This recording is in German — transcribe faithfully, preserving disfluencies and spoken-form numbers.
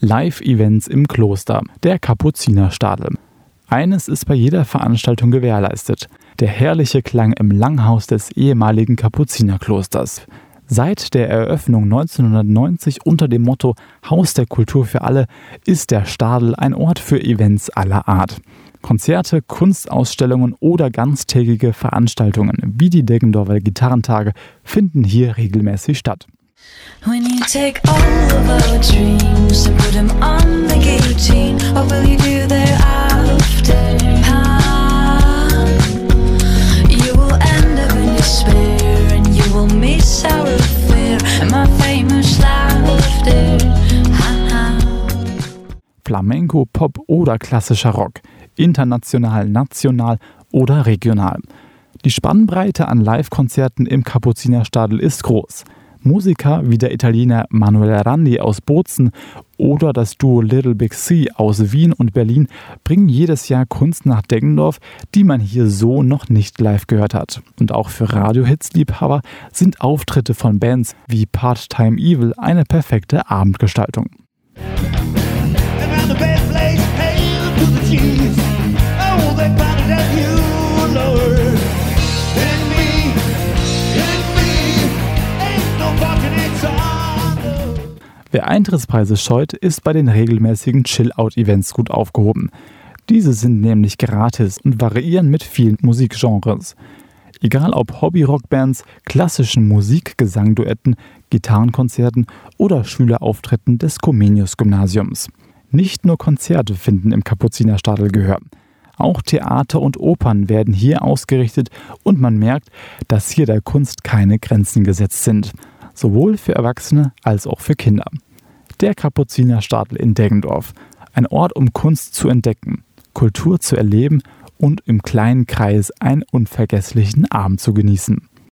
Live-Events im Kloster, der Kapuzinerstadel. Eines ist bei jeder Veranstaltung gewährleistet: der herrliche Klang im Langhaus des ehemaligen Kapuzinerklosters. Seit der Eröffnung neunzehnhundertneunzig unter dem Motto Haus der Kultur für alle ist der Stadel ein Ort für Events aller Art. Konzerte, Kunstausstellungen oder ganztägige Veranstaltungen wie die Deggendorfer Gitarrentage finden hier regelmäßig statt. When you take all of our dreams and put them on the guillotine, what will you do thereafter? Ah, you will end up in despair and you will miss our affair and my famous laughter. Ha, ha. Flamenco, Pop oder klassischer Rock, international, national oder regional. Die Spannbreite an Live-Konzerten im Kapuzinerstadel ist groß. Musiker wie der Italiener Manuel Randi aus Bozen oder das Duo Little Big Sea aus Wien und Berlin bringen jedes Jahr Kunst nach Deggendorf, die man hier so noch nicht live gehört hat. Und auch für Radiohits-Liebhaber sind Auftritte von Bands wie Part-Time Evil eine perfekte Abendgestaltung. Wer Eintrittspreise scheut, ist bei den regelmäßigen Chill-Out-Events gut aufgehoben. Diese sind nämlich gratis und variieren mit vielen Musikgenres. Egal ob Hobby-Rockbands, klassischen Musikgesangduetten, Gitarrenkonzerten oder Schülerauftritten des Comenius-Gymnasiums. Nicht nur Konzerte finden im Kapuzinerstadel Gehör. Auch Theater und Opern werden hier ausgerichtet und man merkt, dass hier der Kunst keine Grenzen gesetzt sind. Sowohl für Erwachsene als auch für Kinder. Der Kapuzinerstadel in Deggendorf. Ein Ort, um Kunst zu entdecken, Kultur zu erleben und im kleinen Kreis einen unvergesslichen Abend zu genießen.